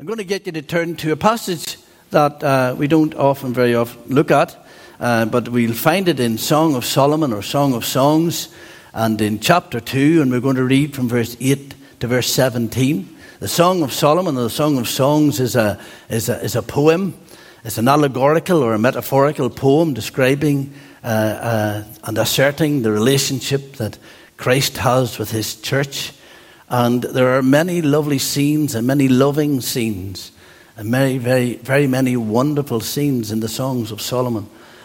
I'm going to get you to turn to a passage that we don't very often look at, but we'll find it in Song of Solomon or Song of Songs, and in chapter 2, and we're going to read from verse 8 to verse 17. The Song of Solomon, or the Song of Songs, is a poem. It's an allegorical or a metaphorical poem describing and asserting the relationship that Christ has with his church. And there are many lovely scenes and many loving scenes and very many wonderful scenes in the Songs of Solomon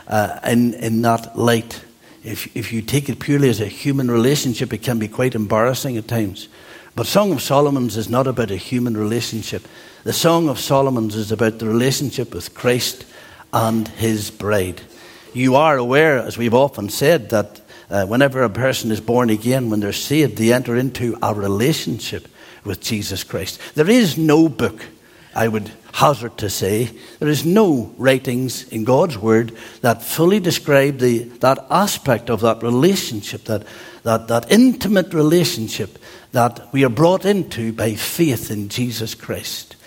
in that light. If you take it purely as a human relationship, it can be quite embarrassing at times. But Song of Solomon's is not about a human relationship. The Song of Solomon's is about the relationship with Christ and his bride. You are aware, as we've often said, that whenever a person is born again, when they're saved, they enter into a relationship with Jesus Christ. There is no book, I would hazard to say, there is no writings in God's Word that fully describe that aspect of that relationship, that intimate relationship that we are brought into by faith in Jesus Christ.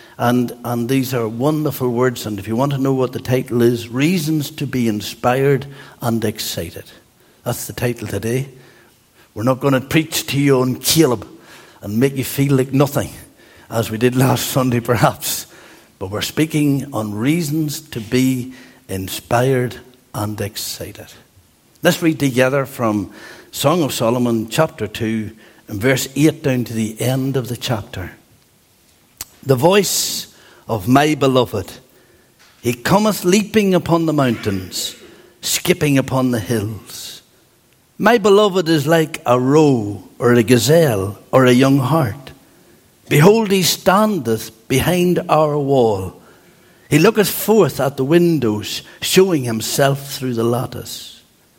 And these are wonderful words, and if you want to know what the title is, Reasons to be Inspired and Excited. That's the title today. We're not going to preach to you on Caleb and make you feel like nothing, as we did last Sunday perhaps. But we're speaking on reasons to be inspired and excited. Let's read together from Song of Solomon, chapter 2, and verse 8 down to the end of the chapter. The voice of my beloved, he cometh leaping upon the mountains, skipping upon the hills. My beloved is like a roe or a gazelle or a young hart. Behold, he standeth behind our wall. He looketh forth at the windows, showing himself through the lattice.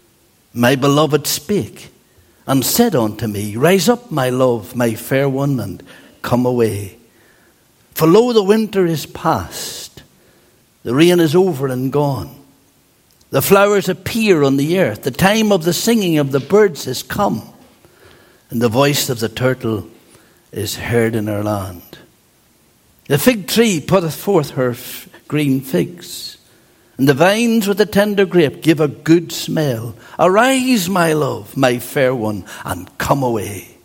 My beloved spake and said unto me, Rise up, my love, my fair one, and come away. For lo, the winter is past, the rain is over and gone. The flowers appear on the earth. The time of the singing of the birds is come, and the voice of the turtle is heard in our land. The fig tree putteth forth her green figs, and the vines with the tender grape give a good smell. Arise, my love, my fair one, and come away.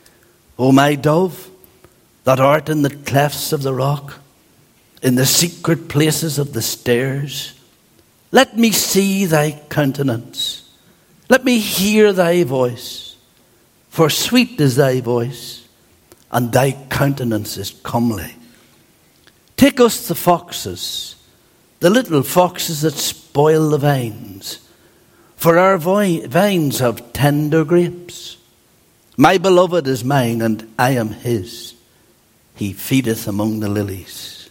O my dove, that art in the clefts of the rock, in the secret places of the stairs, let me see thy countenance. Let me hear thy voice. For sweet is thy voice, and thy countenance is comely. Take us the foxes, the little foxes that spoil the vines. For our vines have tender grapes. My beloved is mine, and I am his. He feedeth among the lilies.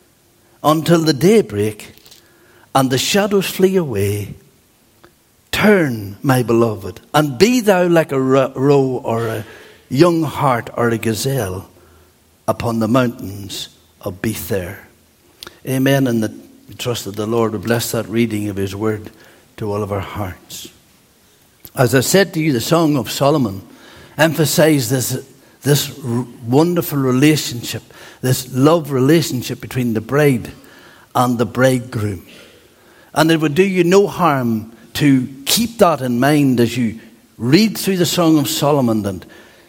Until the daybreak, and the shadows flee away. Turn, my beloved, and be thou like a roe or a young hart or a gazelle upon the mountains of Bether. Amen. And we trust that the Lord will bless that reading of his word to all of our hearts. As I said to you, the Song of Solomon emphasized this wonderful relationship, this love relationship between the bride and the bridegroom. And it would do you no harm to keep that in mind as you read through the Song of Solomon and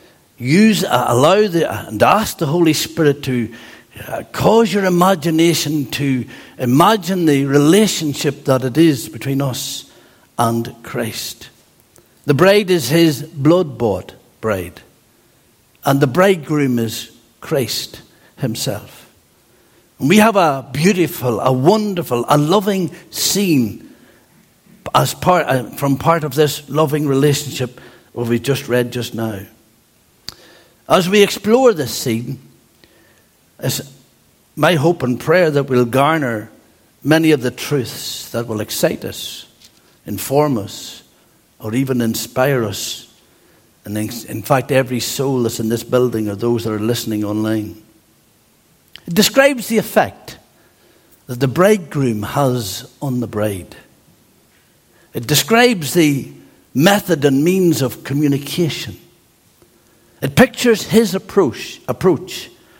and ask the Holy Spirit to cause your imagination to imagine the relationship that it is between us and Christ. The bride is his blood-bought bride, and the bridegroom is Christ himself. We have a beautiful, a wonderful, a loving scene as part of this loving relationship what we just read just now. As we explore this scene, it's my hope and prayer that we'll garner many of the truths that will excite us, inform us, or even inspire us. And in fact, every soul that's in this building or those that are listening online. It describes the effect that the bridegroom has on the bride. It describes the method and means of communication. It pictures his approach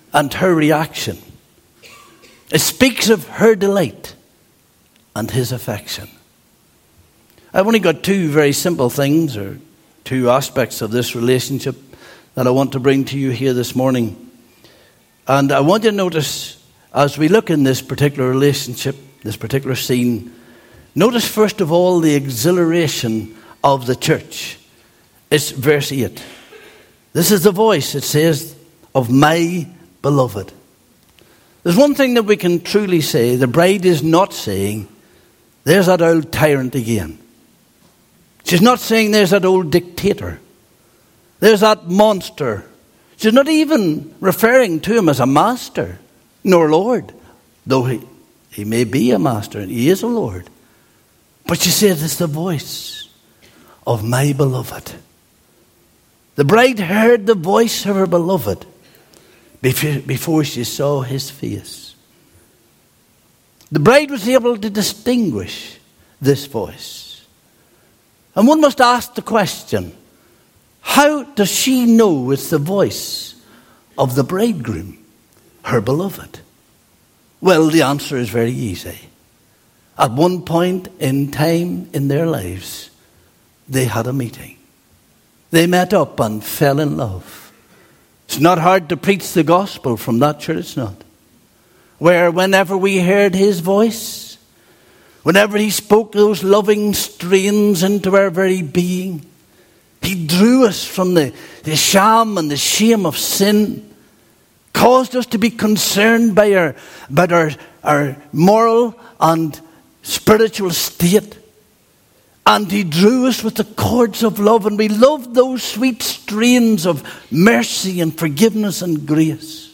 and her reaction. It speaks of her delight and his affection. I've only got two very simple things, or two aspects of this relationship, that I want to bring to you here this morning. And I want you to notice, as we look in this particular relationship, this particular scene, notice first of all the exhilaration of the church. It's verse 8. This is the voice, it says, of my beloved. There's one thing that we can truly say. The bride is not saying, there's that old tyrant again. She's not saying there's that old dictator. There's that monster. She's not even referring to him as a master, nor Lord. Though he may be a master and he is a Lord. But she says it's the voice of my beloved. The bride heard the voice of her beloved before she saw his face. The bride was able to distinguish this voice. And one must ask the question, how does she know it's the voice of the bridegroom, her beloved? Well, the answer is very easy. At one point in time in their lives, they had a meeting. They met up and fell in love. It's not hard to preach the gospel from that, sure it's not. Where whenever we heard his voice, whenever he spoke those loving strains into our very being, he drew us from the sham and the shame of sin, caused us to be concerned by our moral and spiritual state. And he drew us with the cords of love, and we loved those sweet strains of mercy and forgiveness and grace.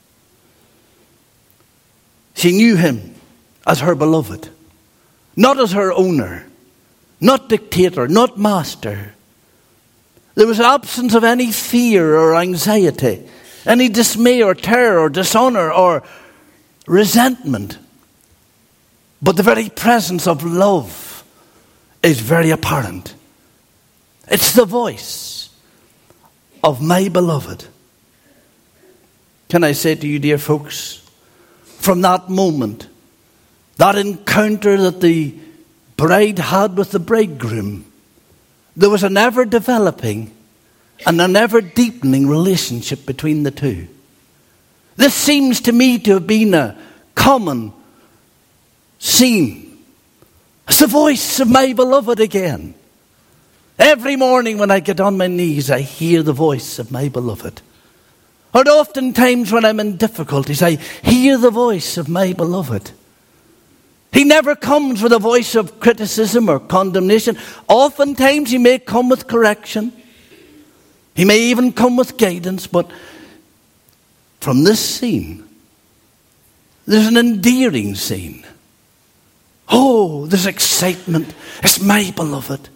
She knew him as her beloved, not as her owner, not dictator, not master. There was absence of any fear or anxiety, any dismay or terror or dishonor or resentment. But the very presence of love is very apparent. It's the voice of my beloved. Can I say to you, dear folks, from that moment, that encounter that the bride had with the bridegroom, there was an ever-developing and an ever-deepening relationship between the two. This seems to me to have been a common scene. It's the voice of my beloved again. Every morning when I get on my knees, I hear the voice of my beloved. Or oftentimes when I'm in difficulties, I hear the voice of my beloved. He never comes with a voice of criticism or condemnation. Oftentimes he may come with correction. He may even come with guidance. But from this scene, there's an endearing scene. Oh, there's excitement. It's my beloved.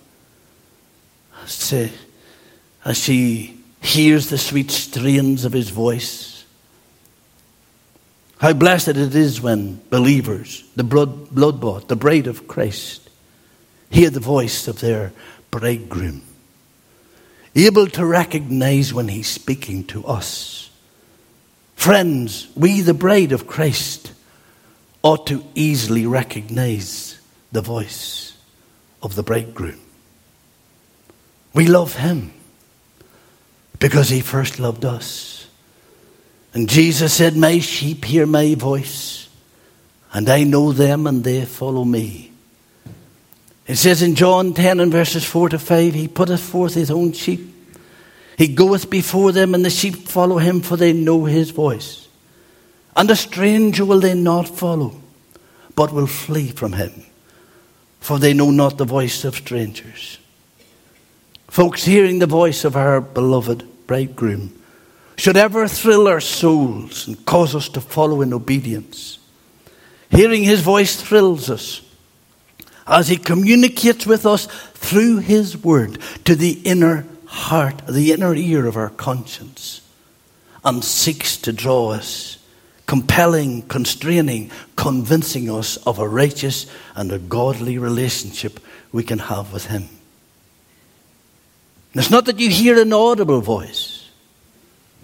As she hears the sweet strains of his voice. How blessed it is when believers, the blood-bought, the bride of Christ, hear the voice of their bridegroom. Able to recognize when he's speaking to us. Friends, we, the bride of Christ, ought to easily recognize the voice of the bridegroom. We love him because he first loved us. And Jesus said, my sheep hear my voice, and I know them and they follow me. It says in John 10 and verses 4 to 5, he putteth forth his own sheep. He goeth before them, and the sheep follow him, for they know his voice. And a stranger will they not follow, but will flee from him, for they know not the voice of strangers. Folks, hearing the voice of our beloved bridegroom should ever thrill our souls and cause us to follow in obedience. Hearing his voice thrills us as he communicates with us through his word to the inner heart, the inner ear of our conscience, and seeks to draw us, compelling, constraining, convincing us of a righteous and a godly relationship we can have with him. And it's not that you hear an audible voice.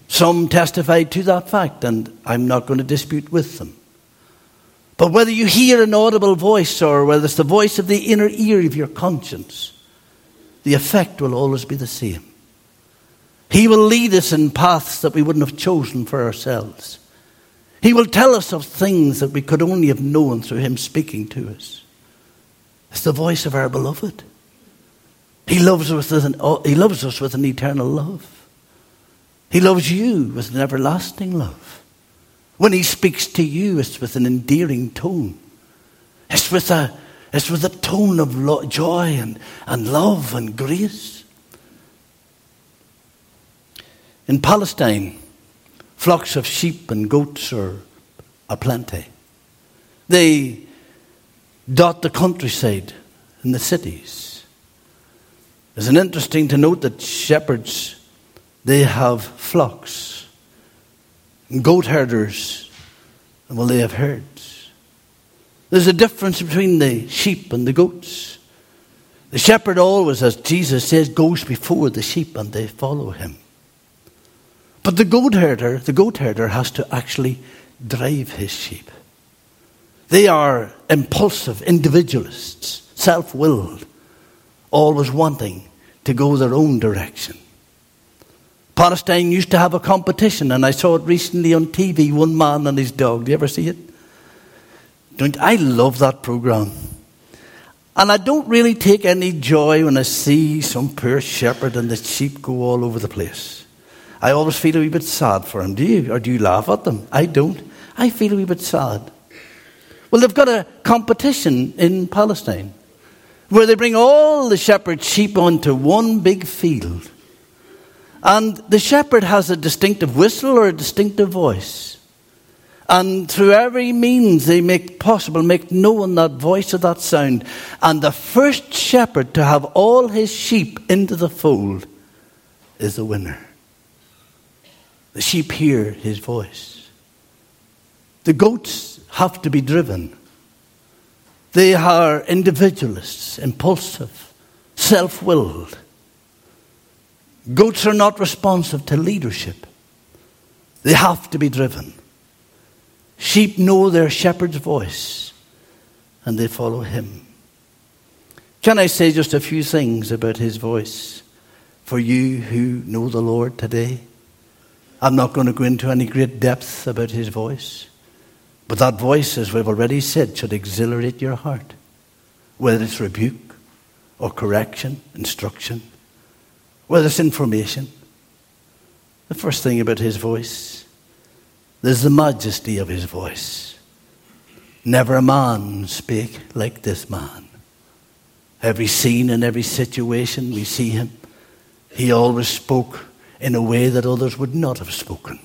Some testify to that fact, and I'm not going to dispute with them. But whether you hear an audible voice or whether it's the voice of the inner ear of your conscience, the effect will always be the same. He will lead us in paths that we wouldn't have chosen for ourselves. He will tell us of things that we could only have known through him speaking to us. It's the voice of our beloved. He loves us with an eternal love. He loves you with an everlasting love. When he speaks to you, it's with an endearing tone. It's with a tone of joy and love and grace. In Palestine, flocks of sheep and goats are aplenty. They dot the countryside and the cities. It's interesting to note that shepherds, they have flocks. And goat herders, well, they have herds. There's a difference between the sheep and the goats. The shepherd always, as Jesus says, goes before the sheep and they follow him. But the goat herder has to actually drive his sheep. They are impulsive individualists, self-willed, always wanting to go their own direction. Palestine used to have a competition, and I saw it recently on TV, one man and his dog. Do you ever see it? I love that program. And I don't really take any joy when I see some poor shepherd and the sheep go all over the place. I always feel a wee bit sad for him. Do you? Or do you laugh at them? I don't. I feel a wee bit sad. Well, they've got a competition in Palestine where they bring all the shepherd's sheep onto one big field. And the shepherd has a distinctive whistle or a distinctive voice. And through every means they make known that voice or that sound. And the first shepherd to have all his sheep into the fold is the winner. The sheep hear his voice. The goats have to be driven. They are individualists, impulsive, self-willed. Goats are not responsive to leadership. They have to be driven. Sheep know their shepherd's voice and they follow him. Can I say just a few things about his voice for you who know the Lord today? I'm not going to go into any great depth about his voice. But that voice, as we've already said, should exhilarate your heart. Whether it's rebuke or correction, instruction, whether it's information. The first thing about his voice, there's the majesty of his voice. Never a man spake like this man. Every scene and every situation we see him, he always spoke in a way that others would not have spoken.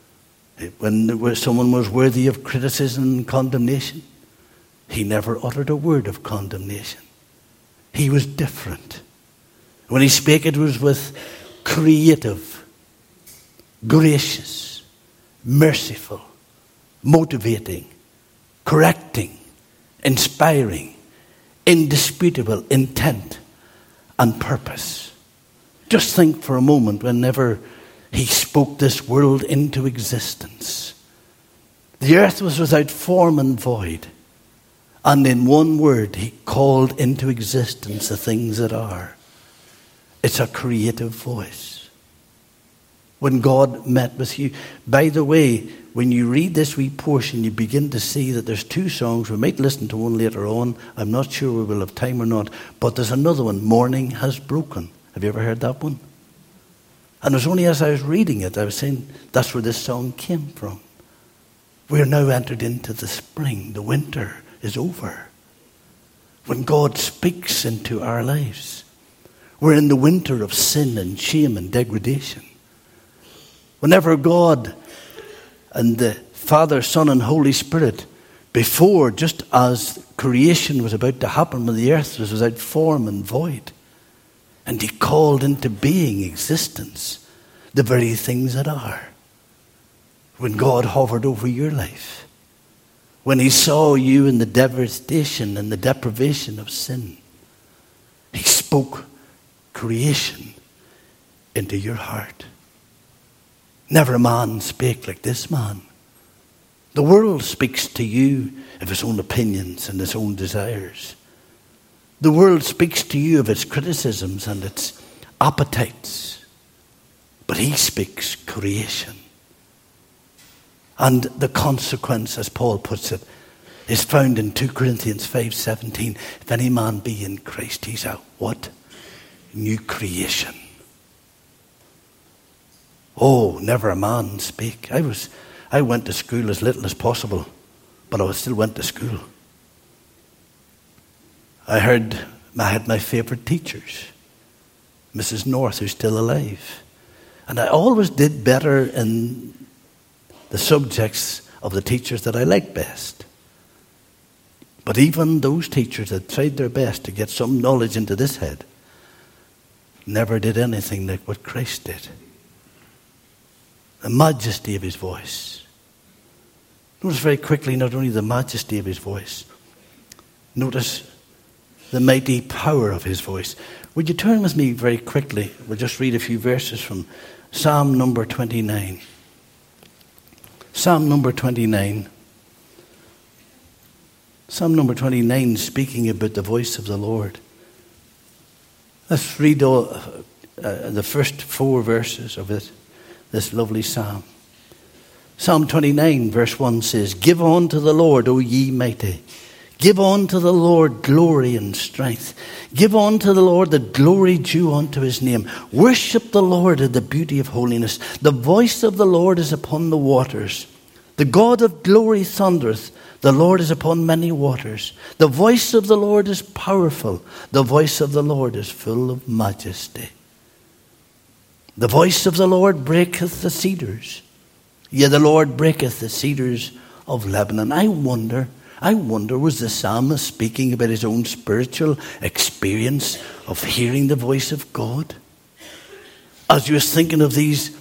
When someone was worthy of criticism and condemnation, he never uttered a word of condemnation. He was different. When he spake, it was with creative, gracious, merciful, motivating, correcting, inspiring, indisputable intent and purpose. Just think for a moment whenever he spoke this world into existence. The earth was without form and void. And in one word, he called into existence the things that are. It's a creative voice. When God met with you. By the way, when you read this wee portion, you begin to see that there's two songs. We might listen to one later on. I'm not sure we will have time or not. But there's another one, Morning Has Broken. Have you ever heard that one? And it was only as I was reading it, I was saying, that's where this song came from. We are now entered into the spring. The winter is over. When God speaks into our lives, we're in the winter of sin and shame and degradation. Whenever God and the Father, Son, and Holy Spirit, before, just as creation was about to happen when the earth was without form and void, and he called into being existence the very things that are. When God hovered over your life, when he saw you in the devastation and the deprivation of sin, he spoke creation into your heart. Never a man spake like this man. The world speaks to you of its own opinions and its own desires. The world speaks to you of its criticisms and its appetites. But he speaks creation. And the consequence, as Paul puts it, is found in 2 Corinthians 5:17. If any man be in Christ, he's a what? New creation. Oh, never a man speak. I went to school as little as possible, but I still went to school. I had my favourite teachers, Mrs. North, who's still alive. And I always did better in the subjects of the teachers that I liked best. But even those teachers that tried their best to get some knowledge into this head never did anything like what Christ did. The majesty of his voice. Notice very quickly not only the majesty of his voice, notice the mighty power of his voice. Would you turn with me very quickly? We'll just read a few verses from Psalm number 29. Psalm number 29. Psalm number 29, speaking about the voice of the Lord. Let's read the first 4 verses of it, this lovely psalm. Psalm 29, verse 1 says, Give unto the Lord, O ye mighty. Give unto the Lord glory and strength. Give unto the Lord the glory due unto his name. Worship the Lord in the beauty of holiness. The voice of the Lord is upon the waters. The God of glory thundereth. The Lord is upon many waters. The voice of the Lord is powerful. The voice of the Lord is full of majesty. The voice of the Lord breaketh the cedars. Yea, the Lord breaketh the cedars of Lebanon. I wonder, was the psalmist speaking about his own spiritual experience of hearing the voice of God? As he was thinking of these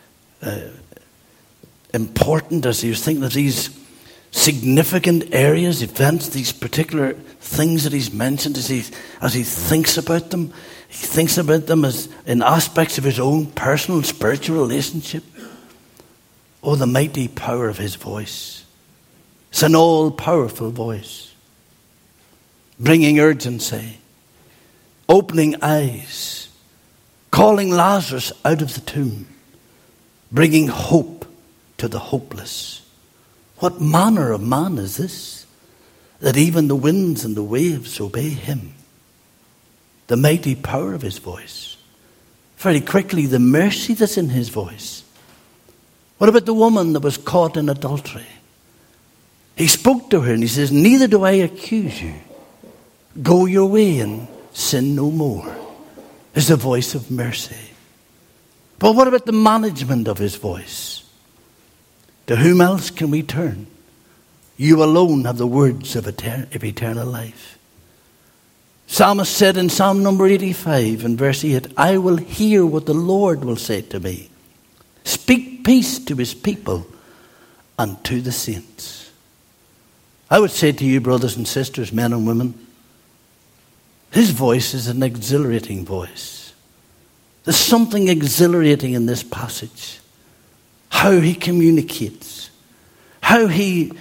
as he was thinking of these significant areas, events, these particular things that he's mentioned, as he thinks about them, he thinks about them as in aspects of his own personal spiritual relationship. Oh, the mighty power of his voice. It's an all-powerful voice, bringing urgency, opening eyes, calling Lazarus out of the tomb, bringing hope to the hopeless. What manner of man is this, that even the winds and the waves obey him? The mighty power of his voice. Very quickly, the mercy that's in his voice. What about the woman that was caught in adultery? He spoke to her and he says, Neither do I accuse you. Go your way and sin no more. Is the voice of mercy. But what about the management of his voice? To whom else can we turn? You alone have the words of eternal life. Psalmist said in Psalm number 85 in verse 8, I will hear what the Lord will say to me. Speak peace to his people and to the saints. I would say to you, brothers and sisters, men and women, his voice is an exhilarating voice. There's something exhilarating in this passage. How he communicates. How he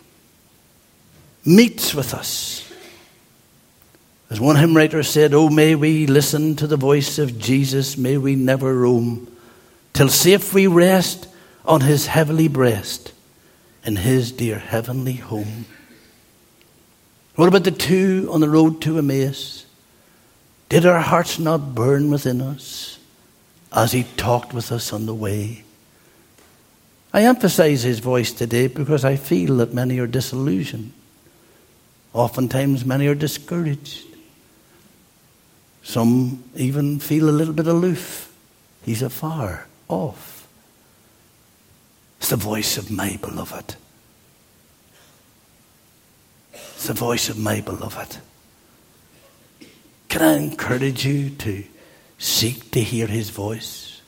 meets with us. As one hymn writer said, Oh, may we listen to the voice of Jesus, may we never roam, till safe we rest on his heavenly breast, in his dear heavenly home. What about the 2 on the road to Emmaus? Did our hearts not burn within us as he talked with us on the way? I emphasize his voice today because I feel that many are disillusioned. Oftentimes many are discouraged. Some even feel a little bit aloof. He's afar off. It's the voice of my beloved. It's the voice of my beloved. Can I encourage you to seek to hear his voice?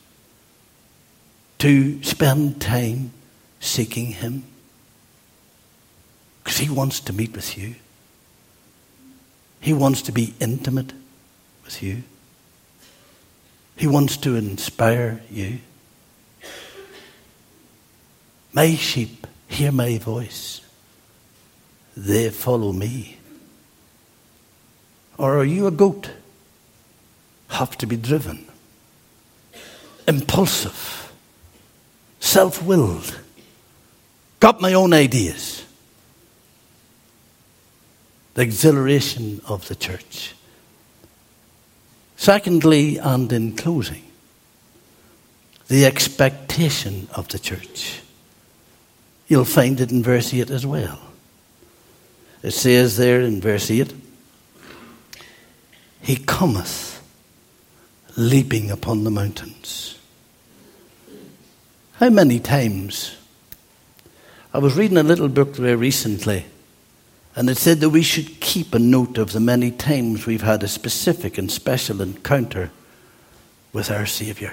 To spend time seeking him? Because he wants to meet with you. He wants to be intimate with you. He wants to inspire you. My sheep hear my voice. They follow me. Or are you a goat? Have to be driven. Impulsive. Self-willed. Got my own ideas. The exhilaration of the church. Secondly, and in closing, the expectation of the church. You'll find it in verse 8 as well. It says there in verse 8, He cometh leaping upon the mountains. How many times? I was reading a little book very recently, and it said that we should keep a note of the many times we've had a specific and special encounter with our Saviour.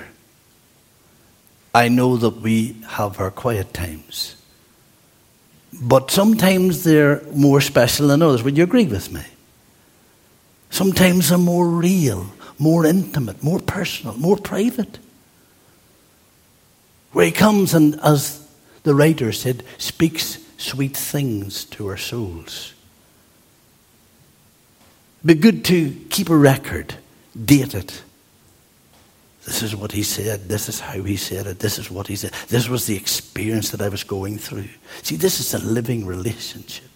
I know that we have our quiet times, but sometimes they're more special than others. Would you agree with me? Sometimes they're more real, more intimate, more personal, more private. Where He comes and, as the writer said, speaks sweet things to our souls. It'd be good to keep a record, date it. This is what He said. This is how He said it. This is what He said. This was the experience that I was going through. See, this is a living relationship.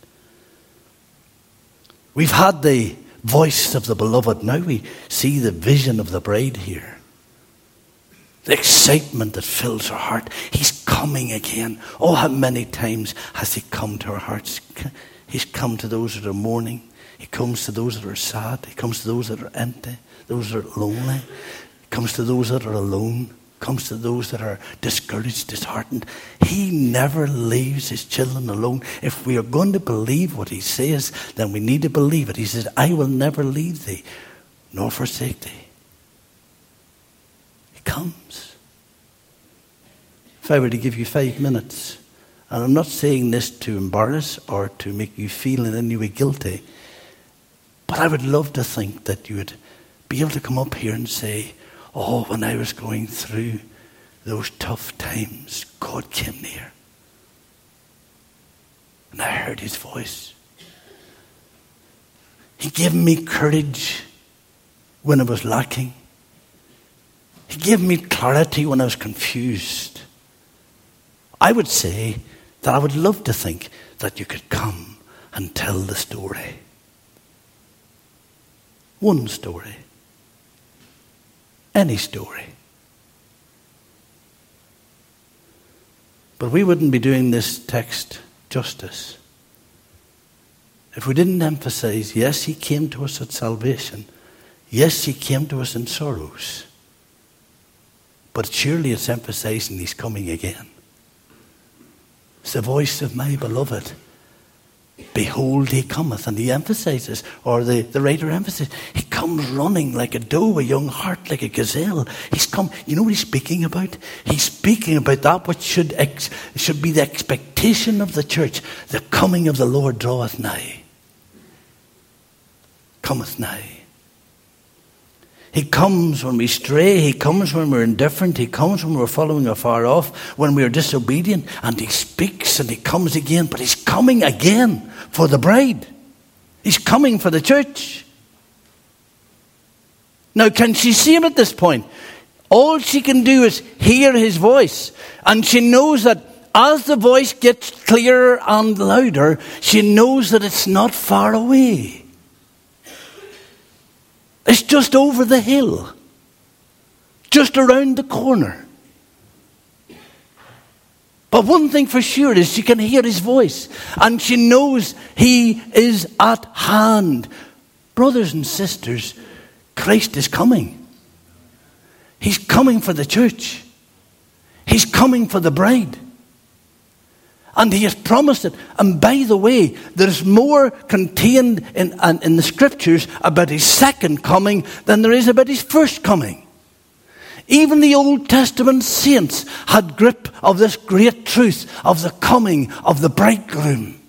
We've had the voice of the beloved. Now we see the vision of the bride here. The excitement that fills our heart. He's coming again. Oh, how many times has He come to our hearts? He's come to those that are mourning. He comes to those that are sad. He comes to those that are empty, those that are lonely. He comes to those that are alone. Comes to those that are discouraged, disheartened. He never leaves His children alone. If we are going to believe what He says, then we need to believe it. He says, I will never leave thee, nor forsake thee. He comes. If I were to give you 5 minutes, and I'm not saying this to embarrass or to make you feel in any way guilty, but I would love to think that you would be able to come up here and say, oh, when I was going through those tough times, God came near. And I heard His voice. He gave me courage when I was lacking. He gave me clarity when I was confused. I would say that I would love to think that you could come and tell the story. One story. Any story. But we wouldn't be doing this text justice if we didn't emphasize, yes, He came to us at salvation. Yes, He came to us in sorrows. But surely it's emphasizing He's coming again. It's the voice of my beloved. Behold, He cometh. And He emphasizes, or the writer emphasizes, He comes running like a doe, a young hart like a gazelle. He's come. You know what He's speaking about? He's speaking about that which should be the expectation of the church. The coming of the Lord draweth nigh. Cometh nigh. He comes when we stray. He comes when we're indifferent. He comes when we're following afar off, when we're disobedient. And He speaks and He comes again. But He's coming again for the bride. He's coming for the church. Now, can she see Him at this point? All she can do is hear His voice. And she knows that as the voice gets clearer and louder, she knows that it's not far away. It's just over the hill. Just around the corner. But one thing for sure is she can hear His voice. And she knows He is at hand. Brothers and sisters, Christ is coming. He's coming for the church. He's coming for the bride. And He has promised it. And by the way, there's more contained in the Scriptures about His second coming than there is about His first coming. Even the Old Testament saints had grip of this great truth of the coming of the bridegroom.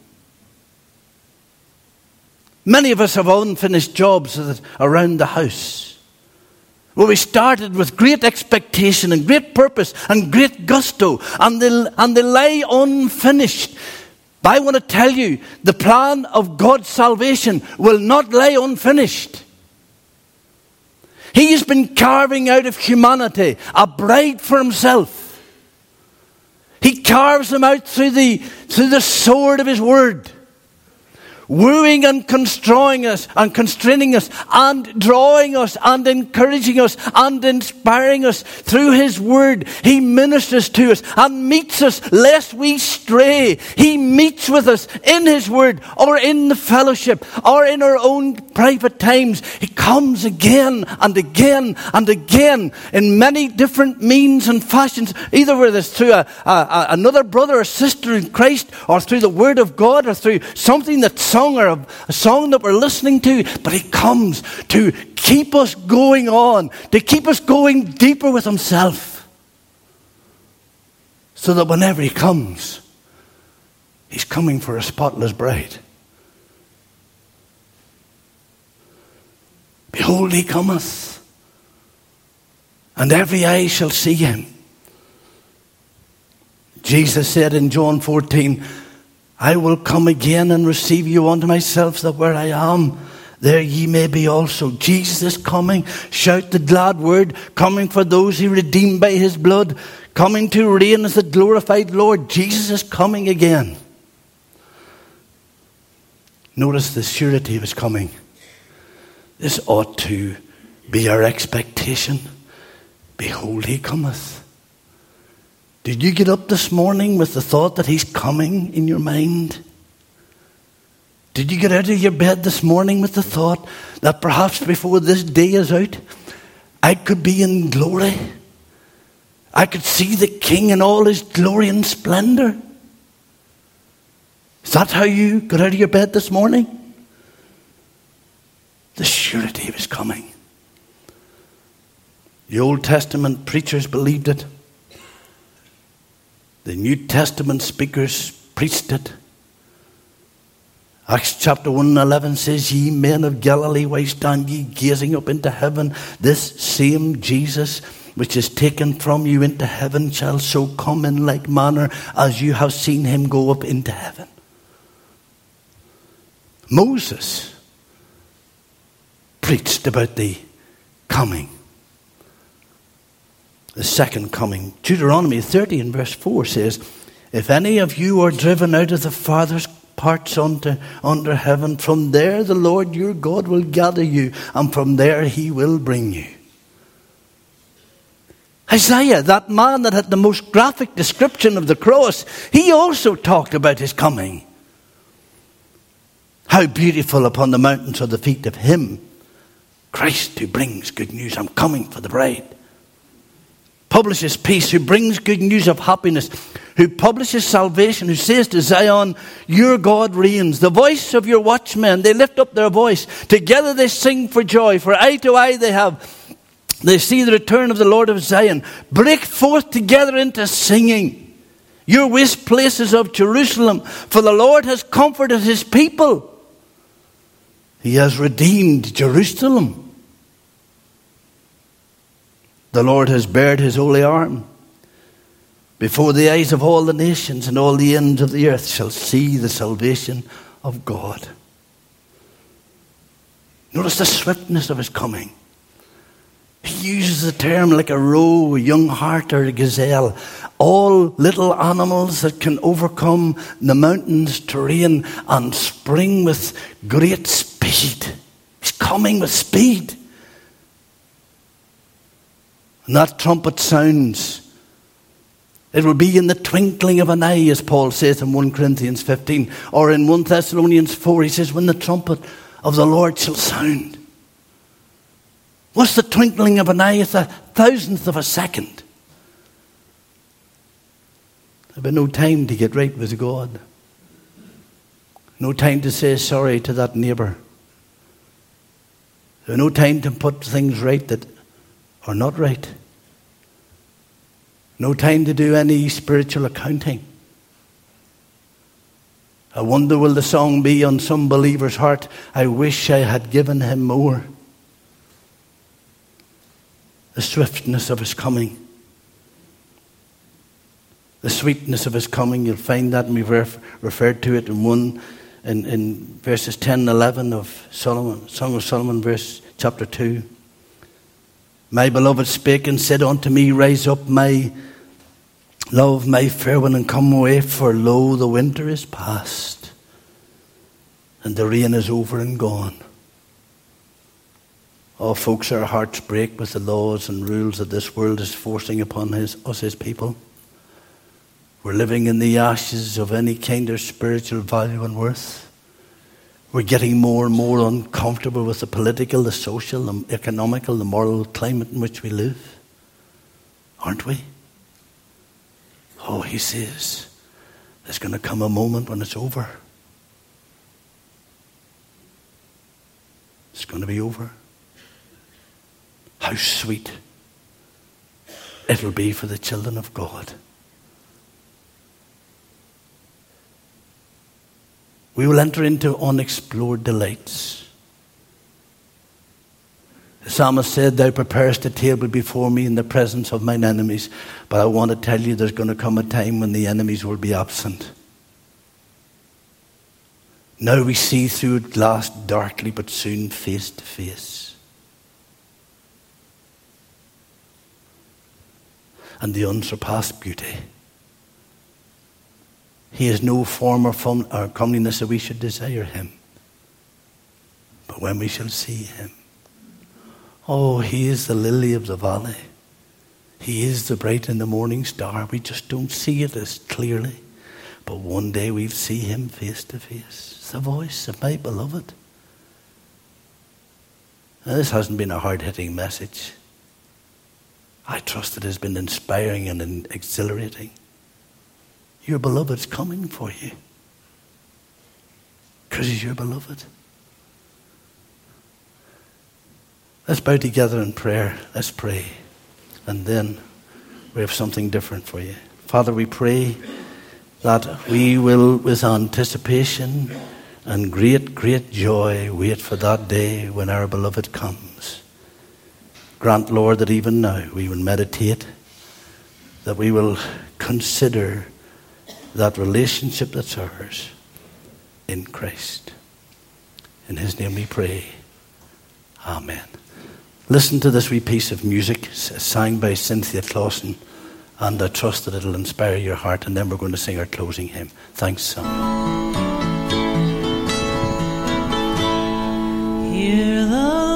Many of us have unfinished jobs around the house. where we started with great expectation and great purpose and great gusto, and they lie unfinished. But I want to tell you, the plan of God's salvation will not lie unfinished. He has been carving out of humanity a bride for himself. He carves them out through the sword of his word, wooing and constraining us and drawing us and encouraging us and inspiring us through his word. He ministers to us and meets us lest we stray. He meets with us in his word or in the fellowship or in our own private times. He comes again and again and again in many different means and fashions, either whether it's through another brother or sister in Christ, or through the word of God, or through something that's or a song that we're listening to. But he comes to keep us going on, to keep us going deeper with himself, so that whenever he comes, he's coming for a spotless bride. Behold, he cometh, and every eye shall see him. Jesus said in John 14, I will come again and receive you unto myself, that where I am, there ye may be also. Jesus is coming. Shout the glad word. Coming for those he redeemed by his blood. Coming to reign as the glorified Lord. Jesus is coming again. Notice the surety of his coming. This ought to be our expectation. Behold, he cometh. Did you get up this morning with the thought that he's coming in your mind? Did you get out of your bed this morning with the thought that perhaps before this day is out, I could be in glory? I could see the King in all his glory and splendor? Is that how you got out of your bed this morning? The surety of his coming. The Old Testament preachers believed it. The New Testament speakers preached it. Acts chapter 1:11 says, Ye men of Galilee, why stand ye gazing up into heaven? This same Jesus, which is taken from you into heaven, shall so come in like manner as you have seen him go up into heaven. Moses preached about the coming, the second coming. Deuteronomy 30 and verse 4 says, If any of you are driven out of the farthest parts under heaven, from there the Lord your God will gather you, and from there he will bring you. Isaiah, that man that had the most graphic description of the cross, he also talked about his coming. How beautiful upon the mountains are the feet of him, Christ, who brings good news. I'm coming for the bride. Publishes peace, who brings good news of happiness, who publishes salvation, who says to Zion, your God reigns. The voice of your watchmen, they lift up their voice. Together they sing for joy, for eye to eye they see the return of the Lord of Zion. Break forth together into singing, your waste places of Jerusalem, for the Lord has comforted his people. He has redeemed Jerusalem. The Lord has bared his holy arm. Before the eyes of all the nations, and all the ends of the earth shall see the salvation of God. Notice the swiftness of his coming. He uses the term like a roe, a young hart, or a gazelle. All little animals that can overcome the mountain's terrain and spring with great speed. He's coming with speed. And that trumpet sounds. It will be in the twinkling of an eye, as Paul says in 1 Corinthians 15. Or in 1 Thessalonians 4, he says, when the trumpet of the Lord shall sound. What's the twinkling of an eye? It's a thousandth of a second. There'll be no time to get right with God. No time to say sorry to that neighbour. There's no time to put things right that are not right. No time to do any spiritual accounting. I wonder, will the song be on some believer's heart, I wish I had given him more. the swiftness of his coming, the sweetness of his coming. You'll find that, and we've referred to it in verses 10 and 11 of Solomon, Song of Solomon, chapter 2. My beloved spake and said unto me, rise up, my love, my fair one, and come away, for lo, the winter is past, and the rain is over and gone. Oh, folks, our hearts break with the laws and rules that this world is forcing upon us, his people. We're living in the ashes of any kind of spiritual value and worth. We're getting more and more uncomfortable with the political, the social, the economical, the moral climate in which we live. Aren't we? Oh, he says, there's going to come a moment when it's over. It's going to be over. How sweet it'll be for the children of God. We will enter into unexplored delights. The psalmist said, thou preparest a table before me in the presence of mine enemies. But I want to tell you, there's going to come a time when the enemies will be absent. Now we see through a glass darkly, but soon face to face. And the unsurpassed beauty. He has no form or comeliness that we should desire him. But when we shall see him, oh, he is the lily of the valley. He is the bright and the morning star. We just don't see it as clearly. But one day we'll see him face to face. It's the voice of my beloved. Now, this hasn't been a hard-hitting message. I trust it has been inspiring and exhilarating. Your beloved's coming for you. Because he's your beloved. Let's bow together in prayer. Let's pray. And then we have something different for you. Father, we pray that we will, with anticipation and great, great joy, wait for that day when our beloved comes. Grant, Lord, that even now we will meditate, that we will consider that relationship that's ours in Christ. In his name we pray. Amen. Listen to this wee piece of music sang by Cynthia Clausen, and I trust that it'll inspire your heart, and then we're going to sing our closing hymn. Thanks, son. Hear the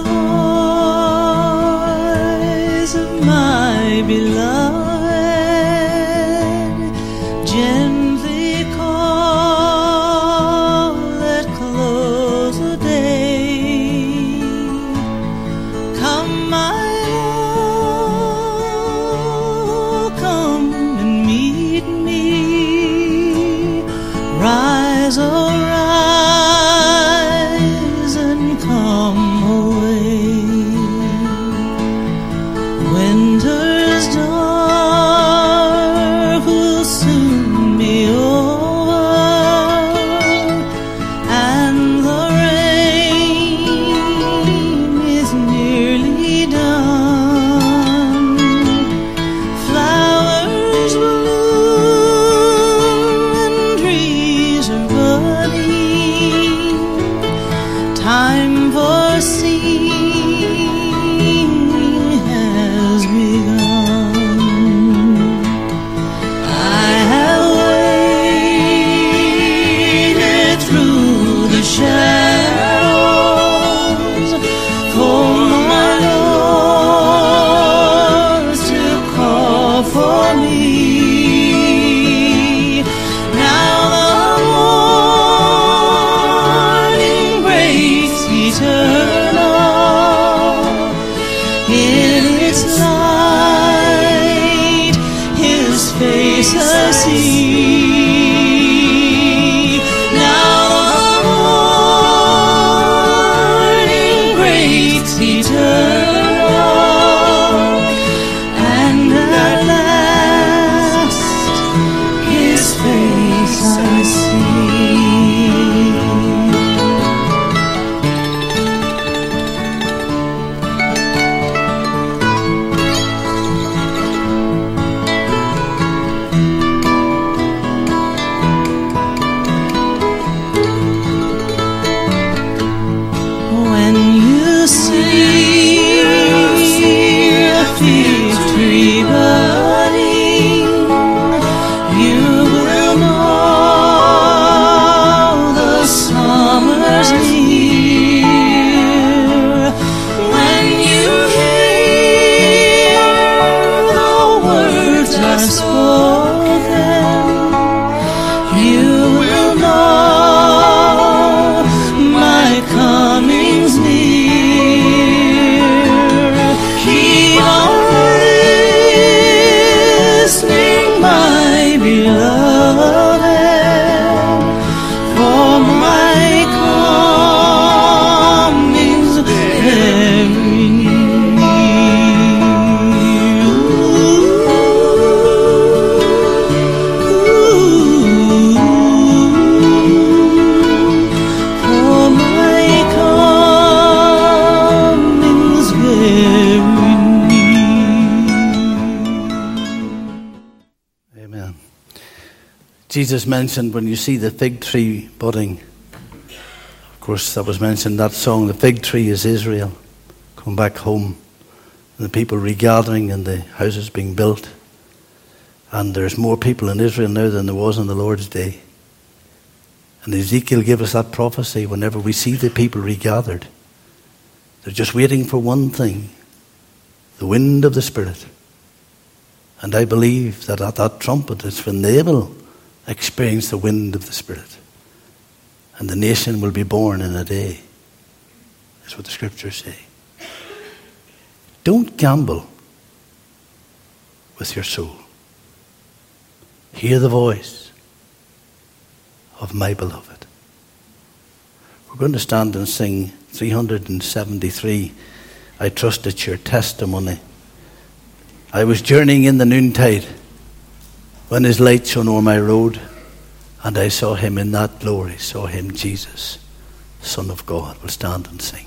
voice of my beloved, gently call at close of day. Come, my Lord, come and meet me. Rise, oh rise, and come away. Winter's dark will soon be over, and the rain is nearly done. Flowers bloom and trees are budding. Time for singing has begun. I have waited through the shadows for my Lord to call for me. Now the morning breaks eternal. Jesus mentioned when you see the fig tree budding, of course that was mentioned, that song, the fig tree is Israel, come back home, and the people regathering and the houses being built. And there's more people in Israel now than there was on the Lord's day. And Ezekiel gave us that prophecy whenever we see the people regathered. They're just waiting for one thing, the wind of the Spirit. And I believe that at that trumpet is when they will experience the wind of the Spirit. And the nation will be born in a day. That's what the scriptures say. Don't gamble with your soul. Hear the voice of my beloved. We're going to stand and sing 373. I trust it's your testimony. I was journeying in the noontide when his light shone o'er my road, and I saw him in that glory, saw him, Jesus, Son of God. We'll stand and sing.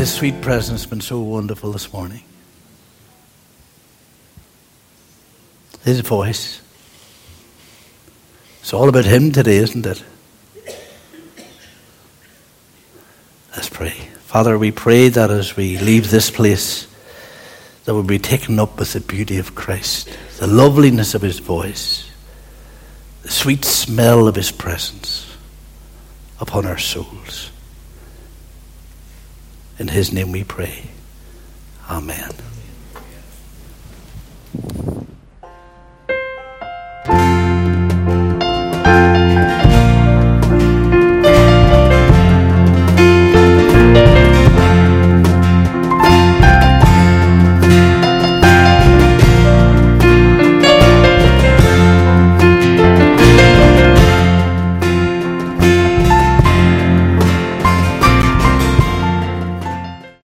His sweet presence has been so wonderful this morning. His voice. It's all about Him today, isn't it? Let's pray. Father, we pray that as we leave this place, that we'll be taken up with the beauty of Christ, the loveliness of His voice, the sweet smell of His presence upon our souls. In His name we pray. Amen.